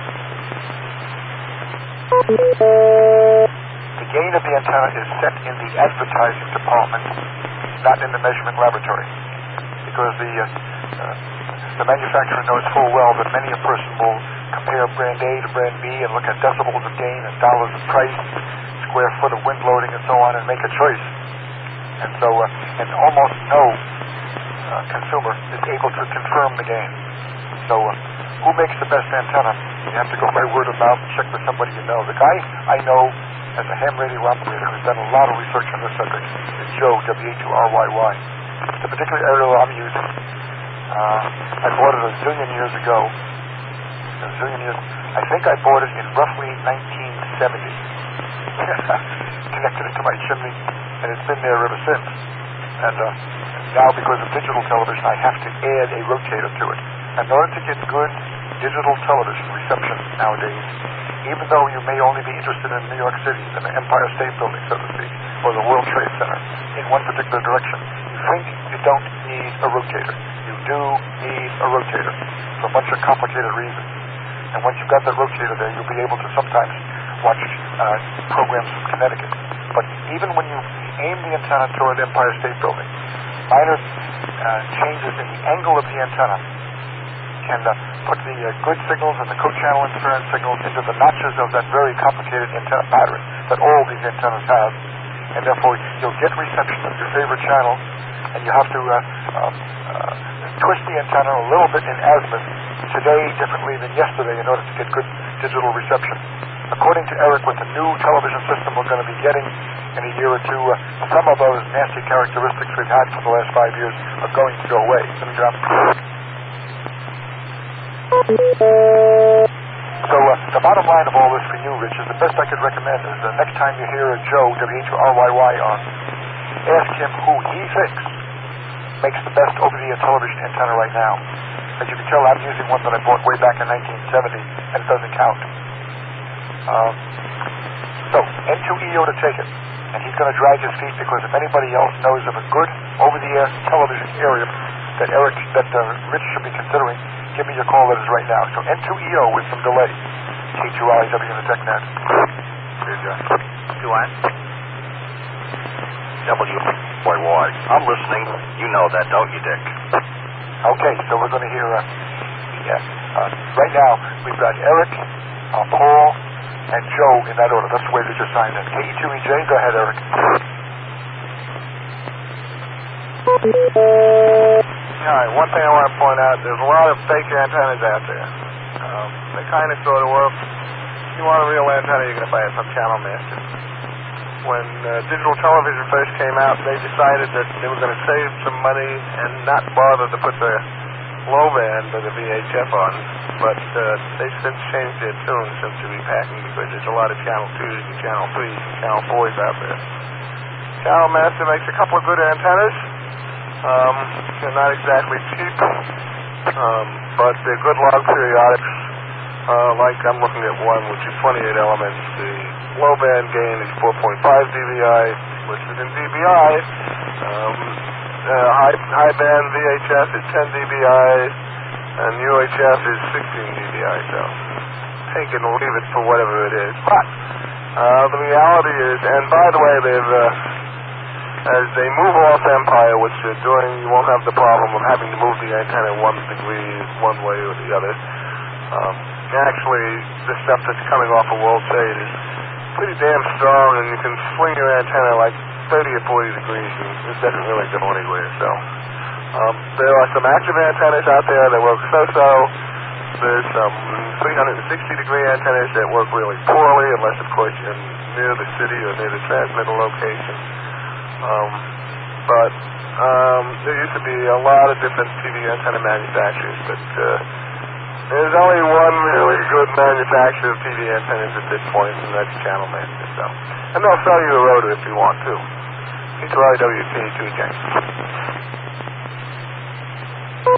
The gain of the antenna is set in the advertising department, not in the measurement laboratory, because the uh, uh, the manufacturer knows full well that many a person will compare brand A to brand B and look at decibels of gain and dollars of price, square foot of wind loading and so on, and make a choice. And so, uh, and almost no uh, consumer is able to confirm the gain. So, uh, who makes the best antenna? You have to go by word of mouth and check with somebody you know. The guy I know as a ham radio operator who's done a lot of research on this subject is Joe, W H O R Y Y. The particular aerial I'm using, uh, I bought it a zillion years ago. A zillion years. I think I bought it in roughly nineteen seventy. Connected it to my chimney, and it's been there ever since. And uh, now, because of digital television, I have to add a rotator to it. In order to get good digital television reception nowadays, even though you may only be interested in New York City, in the Empire State Building, so to speak, or the World Trade Center, in one particular direction, you think you don't need a rotator. You do need a rotator for a bunch of complicated reasons. And once you've got that rotator there, you'll be able to sometimes watch uh, programs from Connecticut. But even when you aim the antenna toward the Empire State Building, minor uh, changes in the angle of the antenna can uh, put the uh, good signals and the co-channel interference signals into the notches of that very complicated antenna pattern that all these antennas have. And therefore, you'll get reception of your favorite channel, and you have to uh, uh, uh, twist the antenna a little bit in azimuth today differently than yesterday in order to get good digital reception. According to Eric, with the new television system we're going to be getting in a year or two, uh, some of those nasty characteristics we've had for the last five years are going to go away. Let me drop. So uh, the bottom line of all this for you, Rich, is the best I could recommend is the next time you hear a Joe, W H O R Y Y, on, ask him who he thinks makes the best over-the-air television antenna right now. As you can tell, I'm using one that I bought way back in nineteen seventy, and it doesn't count. Um, so, N two E O to take it. And he's going to drag his feet, because if anybody else knows of a good over-the-air television area that Eric, that uh, Rich should be considering, give me your call letters right now. So N two E O with some delay. K two R I W in the TechNet. Here, John. two I. W Y Y. I'm listening. You know that, don't you, Dick? Okay, so we're going to hear, uh, yeah, uh, right now, we've got Eric, uh, Paul, and Joe in that order. That's the way they just signed in. K E two E J, go ahead, Eric. All right, one thing I want to point out, there's a lot of fake antennas out there. Um, they kind of sort of work. If you want a real antenna, you're going to buy it from Channel Master. When uh, digital television first came out, they decided that they were going to save some money and not bother to put the low band of the V H F on. But uh, they've since changed their tune since the repacking, because there's a lot of Channel twos and Channel threes and Channel fours out there. Channel Master makes a couple of good antennas. Um, they're not exactly cheap, um, but they're good log periodics. Uh, like I'm looking at one which is twenty-eight elements. The low band gain is four point five D B I, listed in D B I. Um, uh, high, high band V H F is ten D B I, and U H F is sixteen D B I. So take it or leave it for whatever it is. But uh, the reality is, and by the way, they've uh, as they move off Empire, which they're doing, you won't have the problem of having to move the antenna one degree one way or the other. Um, actually, the stuff that's coming off of World Trade is pretty damn strong, and you can swing your antenna like thirty or forty degrees, and it doesn't really go anywhere. So um, there are some active antennas out there that work so-so. There's some three hundred sixty degree antennas that work really poorly, unless, of course, you're near the city or near the transmitter location. Um, but um, there used to be a lot of different T V antenna manufacturers, but uh, there's only one really good manufacturer of T V antennas at this point, and that's Channel Master. So, and they'll sell you a rotor if you want to. K two R I W K two J.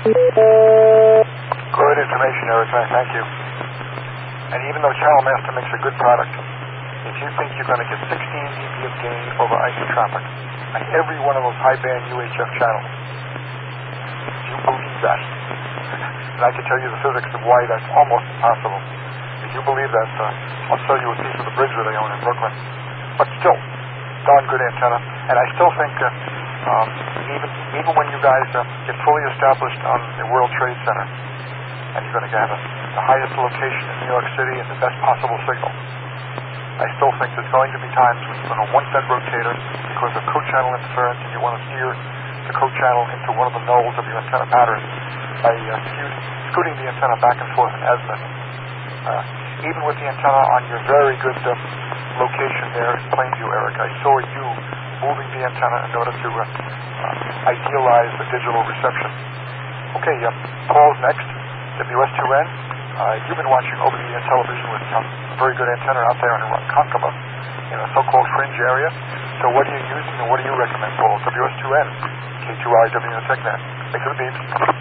Good information, Erica. Thank you. And even though Channel Master makes a good product, if you think you're going to get sixteen D B of gain over I P traffic on every one of those high-band U H F channels, if you believe that, and I can tell you the physics of why that's almost impossible. If you believe that, uh, I'll sell you a piece of the bridge that I own in Brooklyn. But still, darn good antenna. And I still think uh, um, even even when you guys uh, get fully established on the World Trade Center, and you're going to have a, the highest location in New York City and the best possible signal, I still think there's going to be times when you're going to want that rotator because of co-channel interference, and you want to steer the co-channel into one of the nulls of your antenna pattern by uh, skewed, scooting the antenna back and forth in azimuth. Uh, even with the antenna on your very good uh, location there in Plainview, Eric, I saw you moving the antenna in order to uh, uh, idealize the digital reception. Okay, uh, Paul's next, W S two N. Uh, you've been watching over-the-air television with some very good antenna out there in Ronkonkoma, in a so-called fringe area. So what are you using and what do you recommend, Paul? W S two N, K two I W N TechNet. Thanks for the beeps.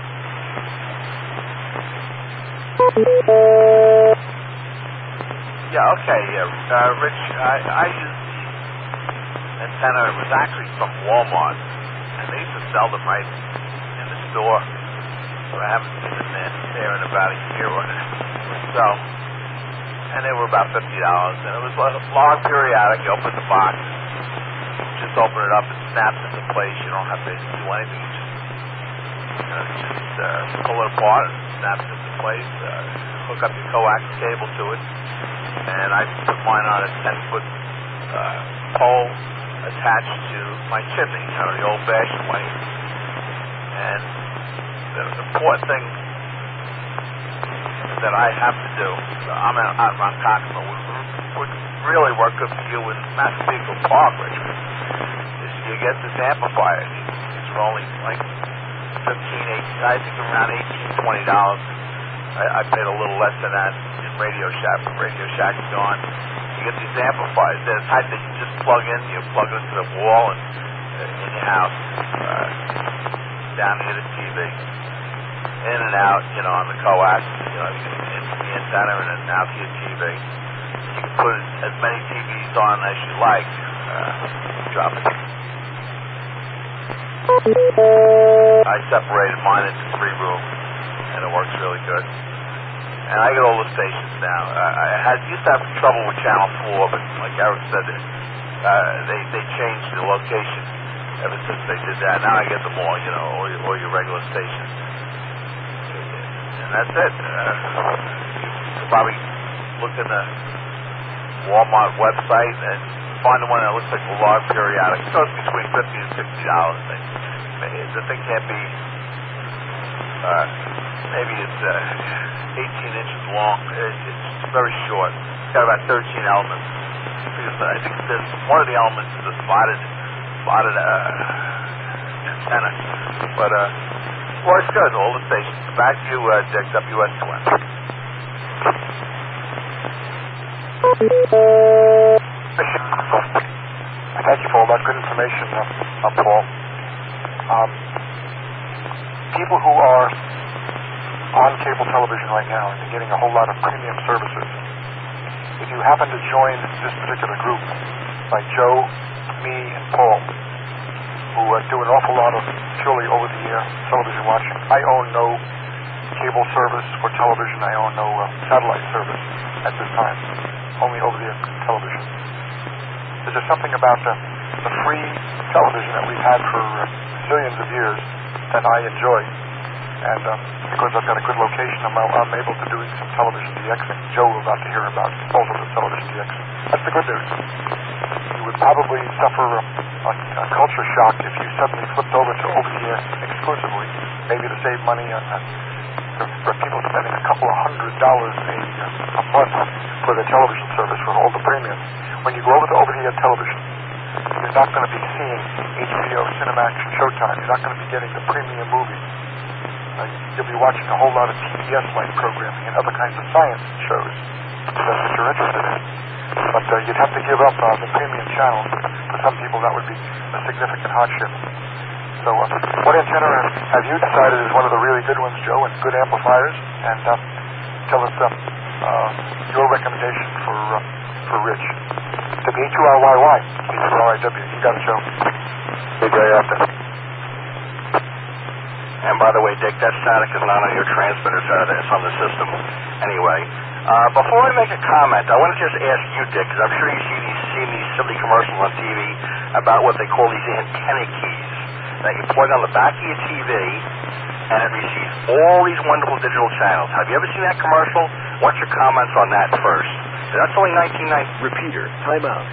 Yeah, okay, yeah. Uh, Rich, I, I used the antenna. It was actually from Walmart, and they used to sell them right in the store. But I haven't seen them there, there in about a year or so. And they were about fifty dollars. And it was a long periodic. You open the box, just open it up, it snaps into place. You don't have to do anything. You just, you know, just uh, pull it apart and it snaps into place. Uh, hook up your coax cable to it. And I put mine on a ten-foot uh, pole attached to my chimney, you know, the old-fashioned way. And the important thing that I have to do, so I'm out, out in Ronkonkoma, would really work good for you in Massapequa Park, Richard, is you get this amplifier. These are only like fifteen, eighteen, I think around eighteen, twenty dollars. I, I paid a little less than that in Radio Shack, but Radio Shack's gone. You get these amplifiers. They're the type that you just plug in, you plug it into the wall and uh, in your house, uh, down near the T V. In and out, you know, on the coax, you know, you can into the antenna and then out to your T V. You can put as many T Vs on as you like. Uh, drop it. I separated mine into three rooms, and it works really good. And I get all the stations now. Uh, I had used to have trouble with Channel four, but like Eric said, uh, they they changed the location ever since they did that. Now I get them all, you know, all your, all your regular stations. And that's it. Uh, you can probably look in the Walmart website and find the one that looks like a large periodic. It goes between fifty and sixty dollars. The thing can't be. Uh, maybe it's uh, eighteen inches long. It's very short. It's got about thirteen elements. Because I think there's one of the elements is a spotted, spotted uh, antenna. But uh. Works good, all the stations. Back to you, uh, Dick, W S two N. Thank you for all that good information, uh, uh, Paul. Um, people who are on cable television right now and getting a whole lot of premium services, if you happen to join this particular group, like Joe, me, and Paul, who uh, do an awful lot of purely over-the-air television watching. I own no cable service for television. I own no uh, satellite service at this time. Only over-the-air television. There's just something about uh, the free television that we've had for uh, zillions of years that I enjoy. And uh, because I've got a good location, I'm, I'm able to do some television DXing. Joe, we're about to hear about also the television DXing. That's the good news. You would probably suffer a, a, a culture shock if you suddenly flipped over to over-the-air exclusively, maybe to save money on uh, for people spending a couple of hundred dollars a, a month for their television service for all the premiums. When you go over to over-the-air television, you're not going to be seeing H B O, Cinemax, and Showtime. You're not going to be getting the premium movies. Uh, you'll be watching a whole lot of T B S-like programming and other kinds of science shows. That's what you're interested in. But uh, you'd have to give up uh, the premium channel. For some people, that would be a significant hardship. So uh, what antenna have you decided is one of the really good ones, Joe, and good amplifiers? And uh, tell us uh, uh, your recommendation for uh, for Rich. W B two R Y Y, K two R I W. You got it, Joe. Big day after. And by the way, Dick, that static is not on your transmitter, sir. It's on the system. Anyway, uh, before I make a comment, I want to just ask you, Dick, because I'm sure you see these, seen these silly commercials on T V about what they call these antenna keys that you plug on the back of your T V, and it receives all these wonderful digital channels. Have you ever seen that commercial? What's your comments on that first? That's only nineteen ninety. Repeater, time out.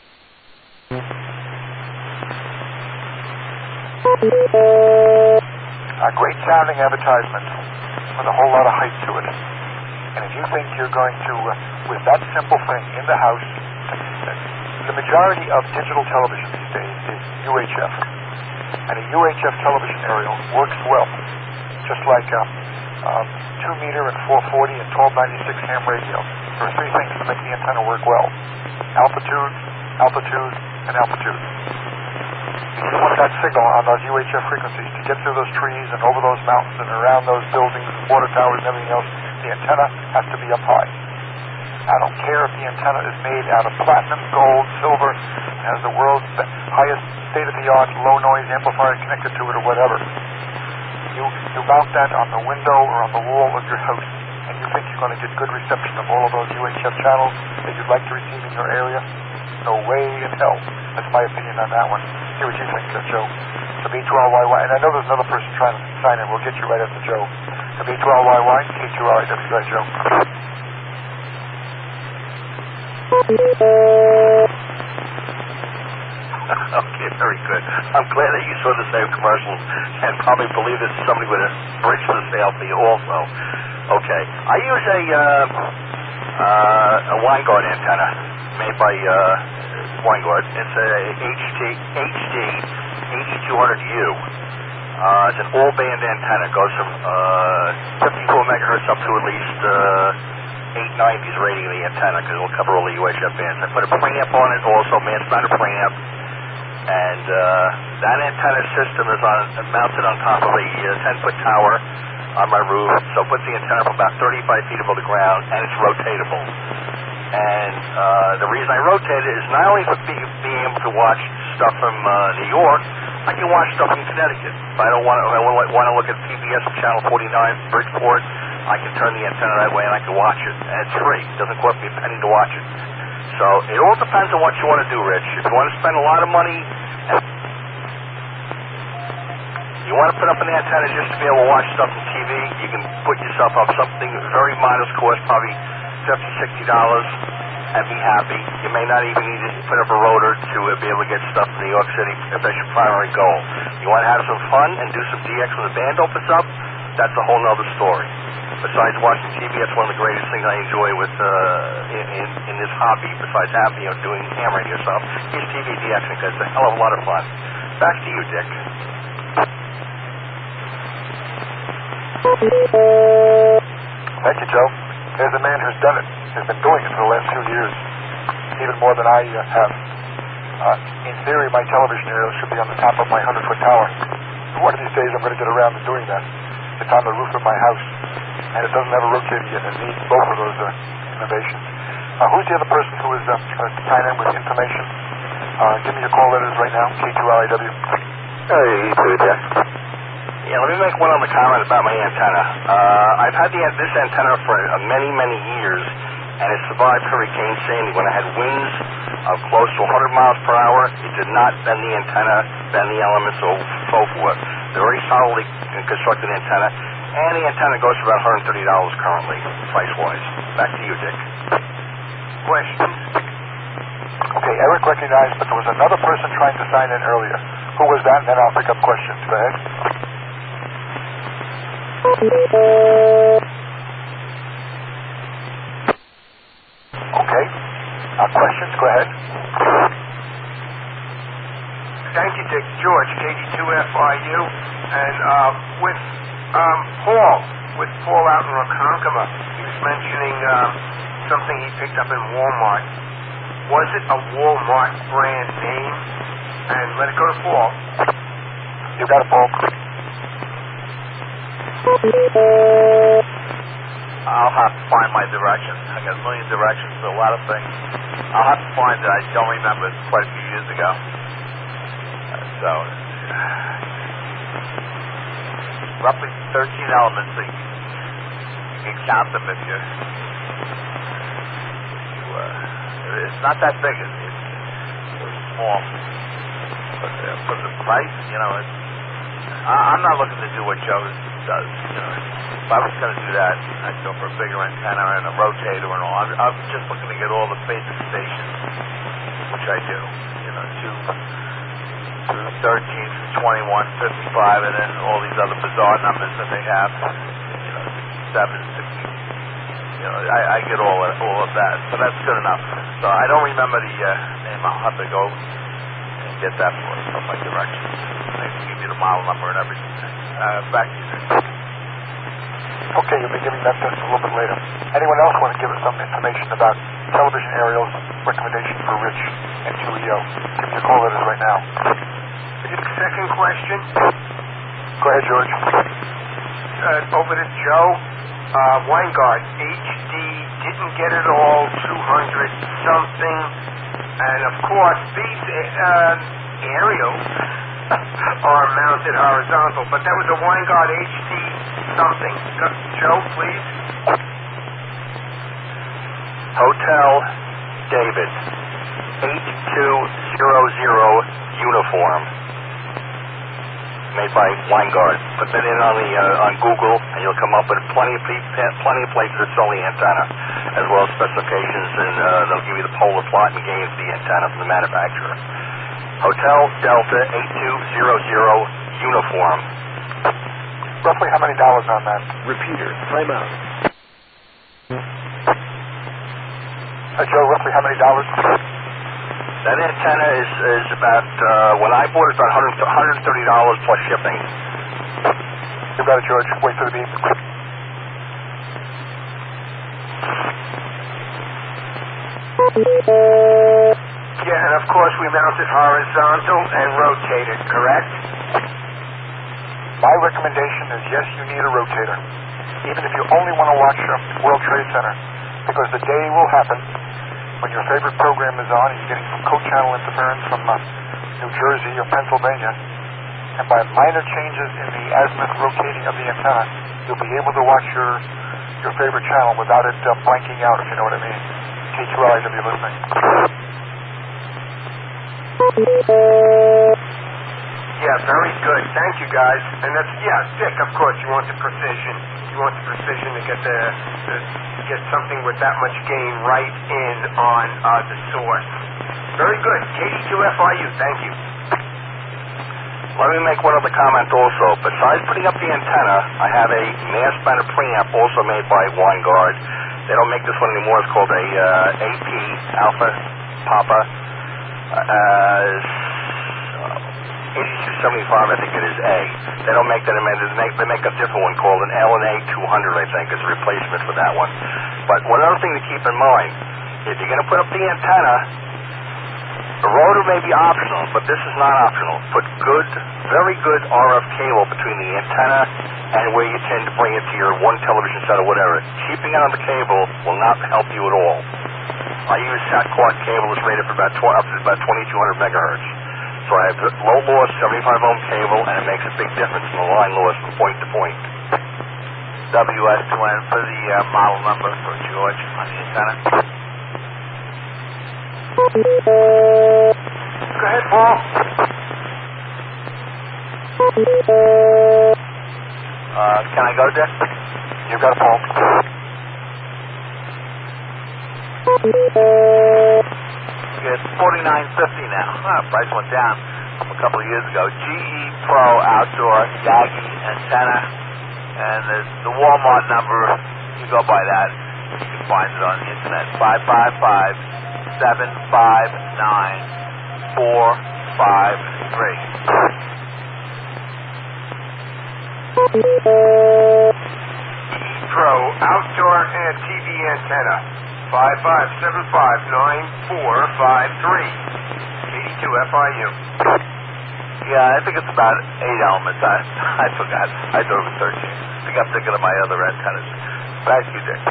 A great sounding advertisement with a whole lot of hype to it. And if you think you're going to, uh, with that simple thing in the house, the majority of digital television these days is U H F. And a U H F television aerial works well, just like a um, two meter and four forty and twelve ninety-six ham radio. There are three things that make the antenna work well: altitude, altitude, and altitude. If you want that signal on those U H F frequencies to get through those trees and over those mountains and around those buildings and water towers and everything else, the antenna has to be up high. I don't care if the antenna is made out of platinum, gold, silver, has the world's highest state-of-the-art low-noise amplifier connected to it or whatever. You, you mount that on the window or on the wall of your house, and you think you're going to get good reception of all of those U H F channels that you'd like to receive in your area? No way in hell. That's my opinion on that one. See what you think, uh, Joe. The B two R Y Y, and I know there's another person trying to sign in. We'll get you right after Joe. The B two R Y Y, K two R I W. Right, Joe. Okay, very good. I'm glad that you saw the same commercials and probably believe that somebody would have bridged the sale for you also. Okay. I use a, uh, uh, a Weingard antenna made by uh, Weingard. It's a H D eighty-two hundred U. Uh, it's an all-band antenna. It goes from uh, fifty-four megahertz up to at least uh, eight nineties rating of the antenna because it will cover all the U H F bands. I put a preamp on it also, man-standard preamp. And uh, that antenna system is on, mounted on top of a ten-foot uh, tower on my roof. So it puts the antenna up about thirty-five feet above the ground, and it's rotatable. And uh, the reason I rotate it is not only for be, being able to watch stuff from uh, New York, I can watch stuff from Connecticut. If I don't want to, I want to look at P B S from Channel forty-nine, Bridgeport, I can turn the antenna that way and I can watch it. And it's free. It doesn't cost me a penny to watch it. So it all depends on what you want to do, Rich. If you want to spend a lot of money, you want to put up an antenna just to be able to watch stuff on T V, you can put yourself up something very modest cost, probably fifty dollars, sixty dollars, and be happy. You may not even need to put up a rotor to uh, be able to get stuff in New York City if that's your primary goal. You want to have some fun and do some D X when the band opens up, that's a whole nother story. Besides watching T V, that's one of the greatest things I enjoy with uh, in, in, in this hobby, besides having, you know, doing ham radio stuff, is T V DXing, because it's a hell of a lot of fun. Back to you, Dick. Thank you, Joe. There's a man who's done it, has been doing it for the last few years, even more than I uh, have. Uh, in theory, my television aerial should be on the top of my hundred-foot tower. One of these days, I'm going to get around to doing that. It's on the roof of my house, and it doesn't have a rotator yet. It needs both of those uh, innovations. Uh, who's the other person who is uh, going to sign in with information? Uh, give me your call letters right now, K two R I W. Hey, you too, Dick. Yeah, let me make one other comment about my antenna. Uh, I've had the, this antenna for uh, many, many years, and it survived Hurricane Sandy. When I had winds of close to one hundred miles per hour, it did not bend the antenna, bend the elements, or so forth. They're very solidly constructed antenna, and the antenna goes for about one hundred thirty dollars currently, price-wise. Back to you, Dick. Questions? Okay, Eric recognized, but there was another person trying to sign in earlier. Who was that? And then I'll pick up questions. Go ahead. Okay. Uh, questions? Go ahead. Thank you, Dick. George, K D two F I U. And uh, with um, Paul, with Paul out in Ronkonkoma, he was mentioning um, something he picked up in Walmart. Was it a Walmart brand name? And let it go to Paul. You got it, Paul. I'll have to find my directions. I got a million directions for a lot of things. I'll have to find it. I don't remember. It's quite a few years ago. Uh, so, roughly thirteen elements. So you, you can count them if you. you uh, it's not that big. It's, it's really small. But uh, for the price, you know, it's, I, I'm not looking to do what Joe does. You know, if I was going to do that, I'd go for a bigger antenna and a rotator and all. I'm, I'm just looking to get all the basic stations, which I do. You know, two, two thirteen, twenty-one, fifty-five, and then all these other bizarre numbers that they have. You know, seven, sixty. You know, I, I get all of, all of that, so that's good enough. So I don't remember the uh, name. I'll have to go and get that for from my directions. I can give you the model number and everything. Uh, back to you. Okay, you'll be giving that to us a little bit later. Anyone else want to give us some information about television aerials, recommendation for Rich and two E O? Give me a call letters right now. Second question. Go ahead, George. Uh, over to Joe. Uh, Weingart, H D didn't get it all, two hundred something. And of course, these uh, aerials are mounted horizontal, but that was a Weingart H D something. Joe, please. Hotel David, eight two zero zero uniform, made by Weingart. Put that in on the uh, on Google, and you'll come up with plenty of pe- plenty of places that sell the antenna, as well as specifications, and uh, they'll give you the polar plot and gain the antenna from the manufacturer. Hotel Delta eight two zero zero uniform. Roughly how many dollars on that? Repeater, time out. Uh, Joe, roughly how many dollars? That antenna is, is about, uh, when I bought it, about one hundred thirty dollars plus shipping. You got it, George. Wait for the beep. Yeah, and of course we mount it horizontal and rotate it, correct? My recommendation is yes, you need a rotator. Even if you only want to watch um, World Trade Center, because the day will happen when your favorite program is on and you're getting some co-channel interference from uh, New Jersey or Pennsylvania, and by minor changes in the azimuth rotating of the antenna, you'll be able to watch your your favorite channel without it uh, blanking out, if you know what I mean. K Q L I if you're listening. Yeah, very good. Thank you, guys. And that's, yeah, Dick, of course, you want the precision. You want the precision to get the, the to get something with that much gain right in on uh, the source. Very good. K D two F I U, thank you. Let me make one other comment also. Besides putting up the antenna, I have a mass band preamp also made by Weingart. They don't make this one anymore. It's called a uh, A P, Alpha Papa. Uh, eighty-two seventy-five, I think it is A. They don't make that anymore. They make, they make a different one called an L and A two hundred, I think, as a replacement for that one. But one other thing to keep in mind, if you're going to put up the antenna, the rotor may be optional, but this is not optional. Put good, very good R F cable between the antenna and where you tend to bring it to your one television set or whatever. Keeping it on the cable will not help you at all. I use Sat-Quad cable that's rated for about, tw- up to about twenty-two hundred megahertz. So I have low loss seventy-five ohm cable, and it makes a big difference in the line loss from point to point. W S two N for the uh, model number for George on the antenna. Go ahead, Paul. Uh, can I go, Dick? You got it, Paul. It's forty-nine fifty now. Ah, price went down from a couple of years ago. G E Pro Outdoor Yagi antenna, and the, the Walmart number, you go by that. You can find it on the internet. Five five five seven five nine four five three. Pro Outdoor and T V Antenna. five five seven five nine four five three. K D two F I U. Yeah, I think it's about eight elements. I I forgot. I thought it was thirteen. I think I'm thinking of my other antennas. Back to you, Dick.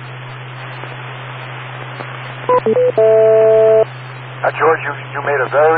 Now, George, you, you made a very